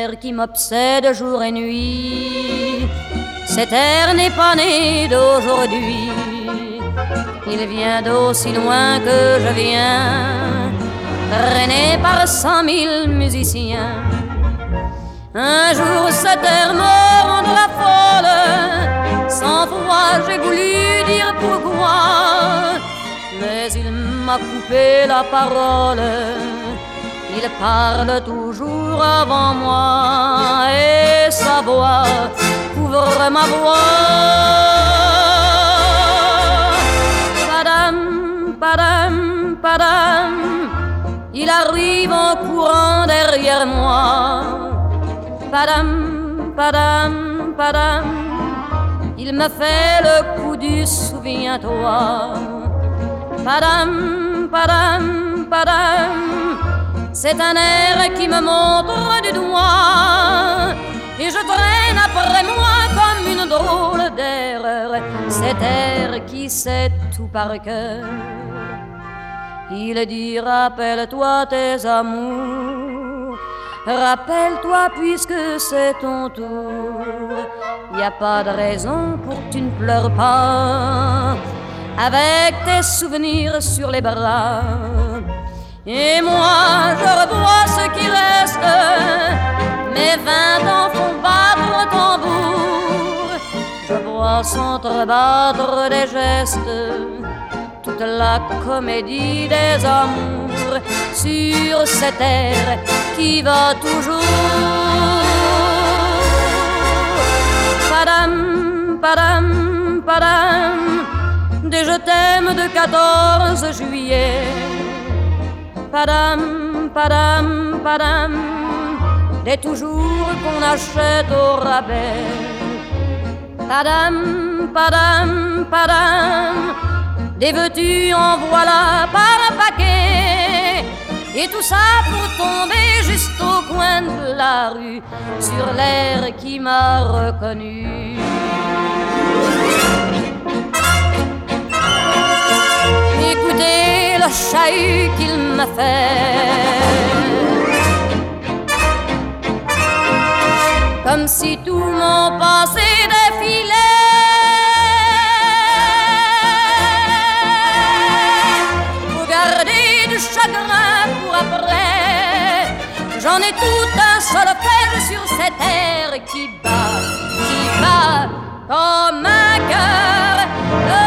air qui m'obsède jour et nuit. Cet air n'est pas né d'aujourd'hui, il vient d'aussi loin que je viens, traîné par 100 000 musiciens. Un jour cet air me rendra folle, sans foi j'ai voulu dire pourquoi, mais il m'a coupé la parole. Il parle toujours avant moi et sa voix couvre ma voix. Padam, padam, padam, il arrive en courant derrière moi. Padam, padam, padam, il me fait le coup du souviens-toi. Padam, padam, padam, c'est un air qui me montre du doigt et je traîne après moi comme une drôle d'erreur cet air qui sait tout par cœur. Il dit rappelle-toi tes amours, rappelle-toi puisque c'est ton tour. Y a pas de raison pour que tu ne pleures pas avec tes souvenirs sur les bras. Et moi je revois ce qui reste, mes 20 ans font battre le tambour. Je vois s'entrebattre des gestes, toute la comédie des amours sur cette terre qui va toujours. Padam, padam, padam, des je t'aime de 14 juillet. Padam, padam, padam, des toujours qu'on achète au rabais. Padam, padam, padam, des veux-tu en voilà par un paquet. Et tout ça pour tomber juste au coin de la rue sur l'air qui m'a reconnu. Écoutez le chahut qu'il m'a fait, comme si tout mon passé défilait. Faut garder du chagrin pour après, j'en ai tout un solfège sur cette terre qui bat comme un cœur.